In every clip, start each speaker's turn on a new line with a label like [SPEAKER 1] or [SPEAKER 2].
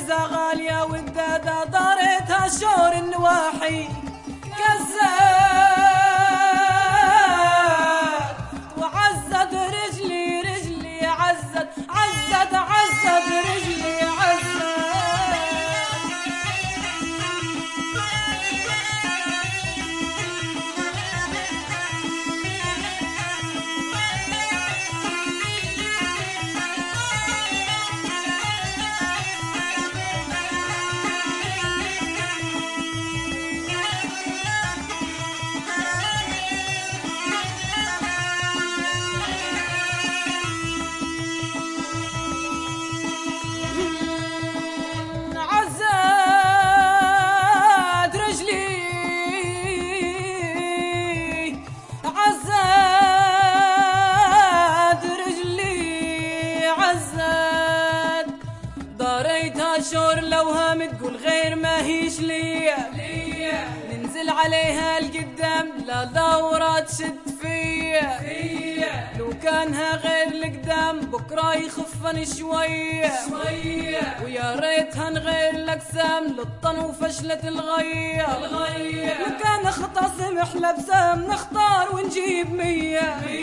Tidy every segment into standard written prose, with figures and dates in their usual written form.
[SPEAKER 1] عزة غالية والدادة دارتها شور النواحي كزات وعزت رجلي رجلي عزت عزت عزت رجلي عزت داريتها شور لوها متقول غير ما هيش ليا ننزل عليها القدام لا دورة تشد فيا لو كانها غير القدام بكرة يخفن شوية ويا ريتها نغير الأقسام للطن وفشلة الغية لو كان خطأ سمح لبسام نختار ونجيب 100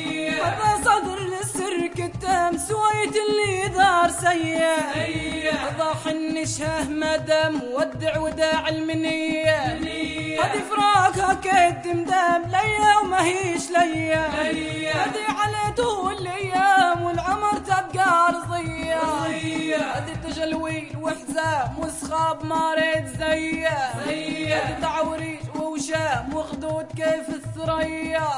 [SPEAKER 1] هذا صدر للسر كتام سويت اللي دار سيء هذا حنشها مدام ودع وداع المنية هذه فراقها كيد دمدام ليا وما هيش ليا هذه على طول الايام والعمر تبقى رضية هذه تجلويل وحزام وسخاب ما ريت زيها هذه تعوريش ووشام وخدود كيف الثريا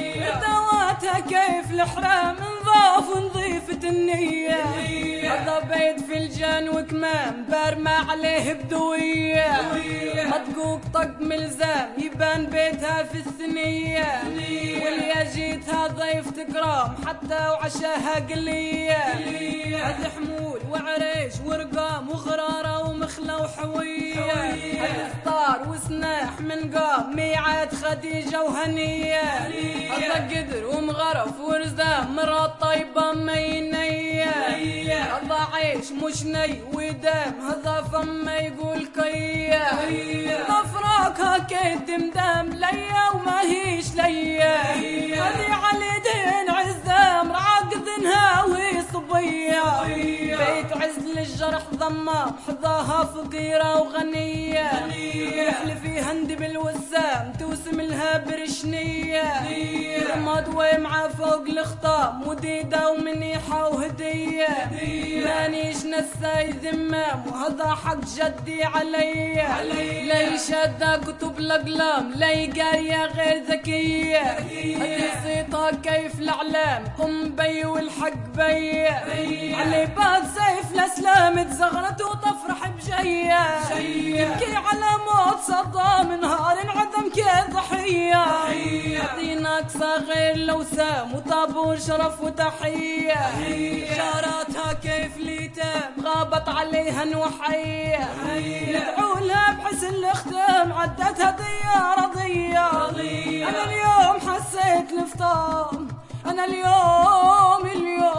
[SPEAKER 1] دواتها كيف الحرام نضاف ونضيفة النية هذا بيت في الجان وكمام بارمى عليه بدوية مطقوق طق ملزام يبان بيتها في الثنية واللي جيتها ضيف تكرام حتى وعشاها قلية هذه حمول وعريش ورقام وغرارة ومخلة وحوية هذه فطار وسناح من قام ميعاد خديجة وهنية هذا قدر ومغرف ورزام مرات طيبة مينية هذا عيش مش ني ودام هذا فم يقول كية هذا فراقها كيد دمدام ليا وما هيش ليا هذه على دين عزام راقدنها وهي صبية بيت عز للجرح ضمام حظاها فقيرة وغنية يحلف هند بالوسام توسم لها برشنية رماد ومعة فوق الخطام وديدة ومنيحة وهدية مانيش نساي ذمام وهذا حق جدي علي لي شادة كتب الأقلام لي قارية غير ذكية هذه صيتها كيف الأعلام بي والحق بي علي باب سيف الأسلام تزغرت وتفرح بجية يبكي على موت صدام نهار انعدم كضحية هذه ناقصة غير لوسام وطابور شرف وتحية جاراتها كيف ليتام غابت عليها نوحية ندعو لها بحسن الختام عدتها ديارة ضية أنا اليوم حسيت الفطام أنا اليوم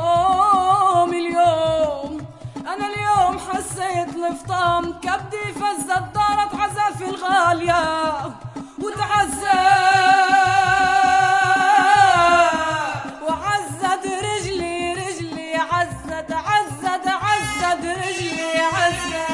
[SPEAKER 1] أنا اليوم حسيت الفطام كبدي فزت دارت عزف الغالية وتعزى وعزت رجلي رجلي عزت عزت عزت رجلي عزت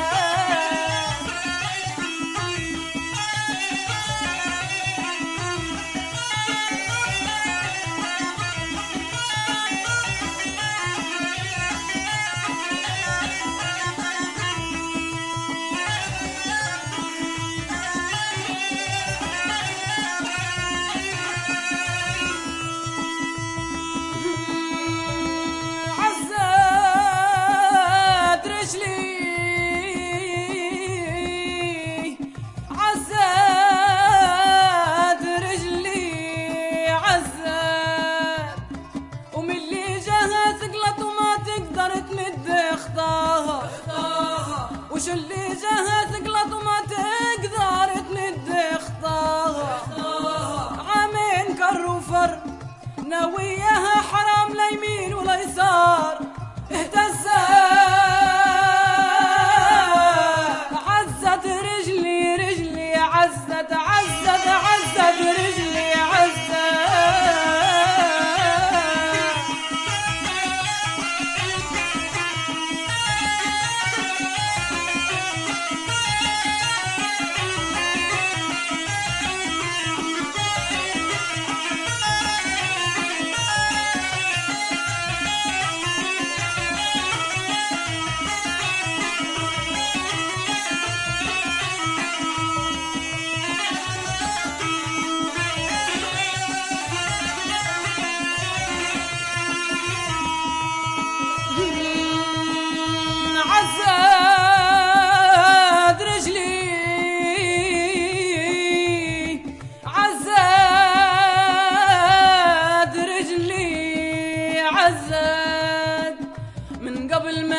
[SPEAKER 1] وش اللي جاها ثقلت وما تقدر تمد خطاها عامين كر وفر ناويها حرام لا يمين ولا يسار اهتزت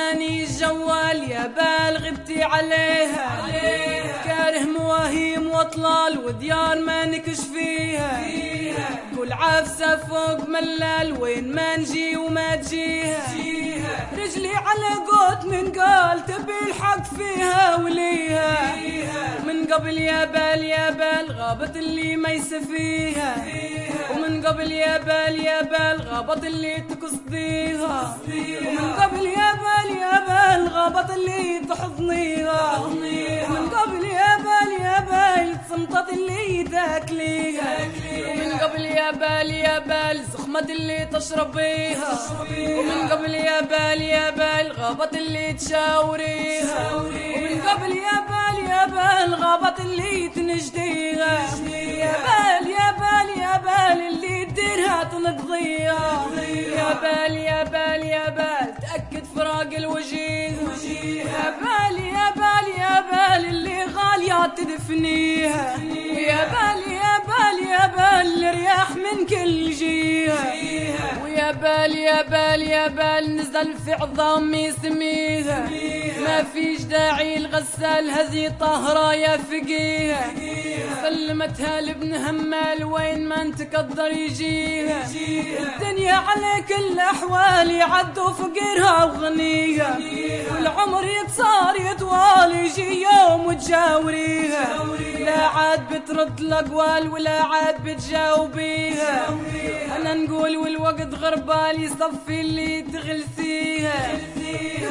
[SPEAKER 1] ماني الجوال يا بال غبتي عليها كاره مواهيم واطلال وديار ما نكش فيها كل عفسة فوق ملال وين ما نجي وما تجيها رجلي على قوت من قال تبي الحق فيها وليها من قبل يا بال غابت اللي ما يسفيها ومن قبل يا بال غابت اللي تقصديها ومن قبل يا بال غابت اللي تحضنيها ومن قبل يا بال صمتت اللي تاكليها ومن قبل يا بال زخمت اللي تشربيها ومن قبل يا بال غابت اللي تشاوريها ومن قبل يا بال غابت اللي تنجديها يا بال اللي تديرها تنقضيها يا بال تأكد فراق الوجيه يا بال اللي غالية تدفنيها يا بال الرياح من كل جهة ويا بال نزل في عظام يسميها ما فيش داعي الغسال هذي طهرة يا فقيها سلمتها لابن همال وين ما انت قدر يجيها الدنيا على كل احوال يعدوا فقيرها وغنيها والعمر يكسر يطول يجي يوم وتجاوريها لا عاد بترد الاقوال ولا عاد بتجاوبيها انا نقول والوقت غربال يصفي اللي تغلسيها